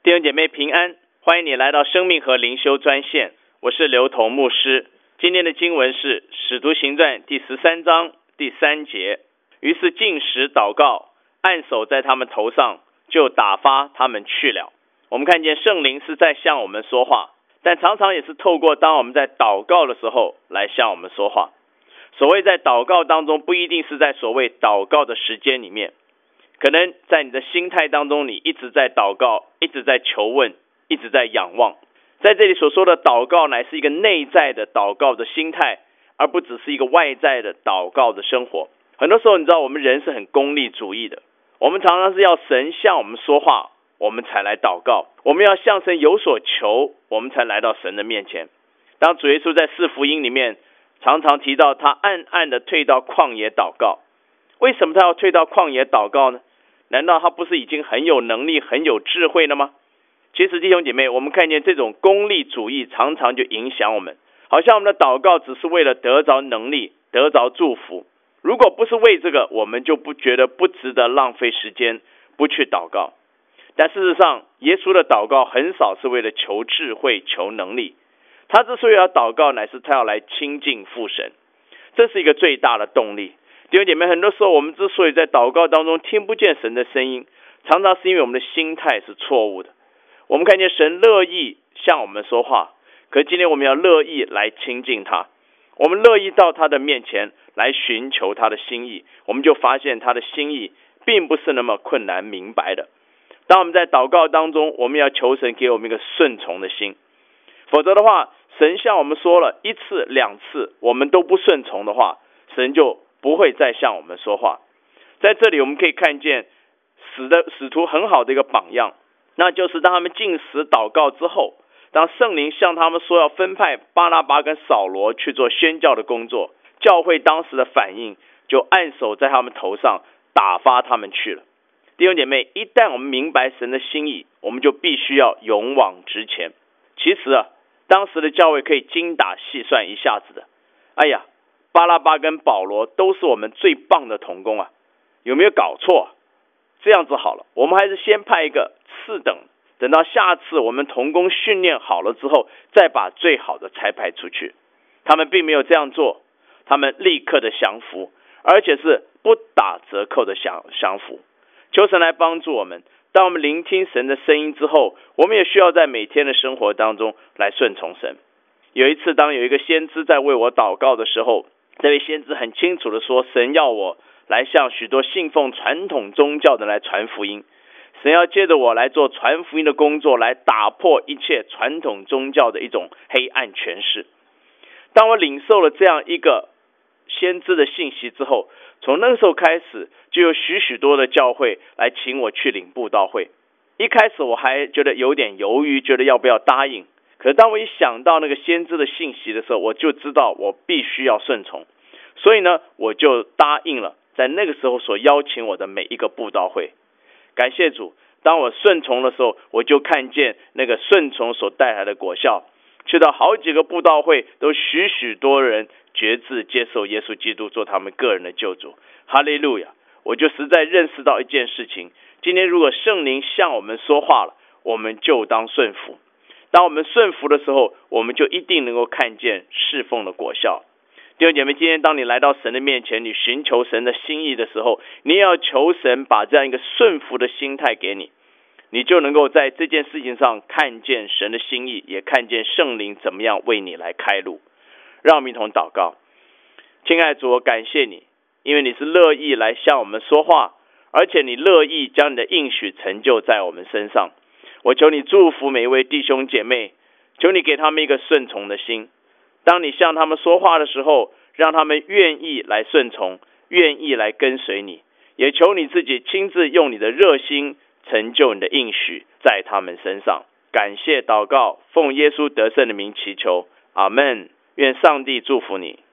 弟兄姐妹平安，欢迎你来到生命和灵修专线，我是刘同牧师。今天的经文是使徒行传第13章第3节，于是禁食祷告，按手在他们头上，就打发他们去了。我们看见圣灵是在向我们说话，但常常也是透过当我们在祷告的时候来向我们说话。所谓在祷告当中，不一定是在所谓祷告的时间里面，可能在你的心态当中，你一直在祷告，一直在求问，一直在仰望。在这里所说的祷告乃是一个内在的祷告的心态，而不只是一个外在的祷告的生活。很多时候你知道我们人是很功利主义的，我们常常是要神向我们说话我们才来祷告，我们要向神有所求我们才来到神的面前。当主耶稣在4福音里面常常提到他暗暗的退到旷野祷告，为什么他要退到旷野祷告呢？难道他不是已经很有能力很有智慧了吗？其实弟兄姐妹，我们看见这种功利主义常常就影响我们，好像我们的祷告只是为了得着能力得着祝福，如果不是为这个，我们就不觉得不值得浪费时间不去祷告。但事实上耶稣的祷告很少是为了求智慧求能力，他之所以要祷告乃是他要来亲近父神，这是一个最大的动力。弟兄姐妹，很多时候我们之所以在祷告当中听不见神的声音，常常是因为我们的心态是错误的。我们看见神乐意向我们说话，可是今天我们要乐意来亲近他，我们乐意到他的面前来寻求他的心意，我们就发现他的心意并不是那么困难明白的。当我们在祷告当中，我们要求神给我们一个顺从的心，否则的话，神向我们说了1次2次我们都不顺从的话，神就不会再向我们说话。在这里我们可以看见使徒很好的一个榜样，那就是当他们禁食祷告之后，当圣灵向他们说要分派巴拿巴跟扫罗去做宣教的工作，教会当时的反应就按手在他们头上，打发他们去了。弟兄姐妹，一旦我们明白神的心意，我们就必须要勇往直前。其实当时的教会可以精打细算一下子的，巴拿巴跟保罗都是我们最棒的同工有没有搞错？这样子好了，我们还是先派一个次等，等到下次我们同工训练好了之后，再把最好的差派出去。他们并没有这样做，他们立刻的降服，而且是不打折扣的降服。求神来帮助我们，当我们聆听神的声音之后，我们也需要在每天的生活当中来顺从神。有一次当有一个先知在为我祷告的时候，这位先知很清楚的说，神要我来向许多信奉传统宗教的来传福音，神要借着我来做传福音的工作，来打破一切传统宗教的一种黑暗权势。当我领受了这样一个先知的信息之后，从那个时候开始，就有许多的教会来请我去领布道会。一开始我还觉得有点犹豫，觉得要不要答应，可是当我一想到那个先知的信息的时候，我就知道我必须要顺从，所以呢，我就答应了在那个时候所邀请我的每一个布道会。感谢主，当我顺从的时候，我就看见那个顺从所带来的果效，去到好几个布道会都许多人决志接受耶稣基督做他们个人的救主。哈利路亚！我就实在认识到一件事情，今天如果圣灵向我们说话了，我们就当顺服。当我们顺服的时候，我们就一定能够看见侍奉的果效。弟兄姐妹，今天当你来到神的面前，你寻求神的心意的时候，你也要求神把这样一个顺服的心态给你，你就能够在这件事情上看见神的心意，也看见圣灵怎么样为你来开路。让我们一同祷告。亲爱的主，我感谢你，因为你是乐意来向我们说话，而且你乐意将你的应许成就在我们身上。我求你祝福每一位弟兄姐妹，求你给他们一个顺从的心。当你向他们说话的时候，让他们愿意来顺从，愿意来跟随你，也求你自己亲自用你的热心成就你的应许在他们身上。感谢祷告，奉耶稣得胜的名祈求，阿们。愿上帝祝福你。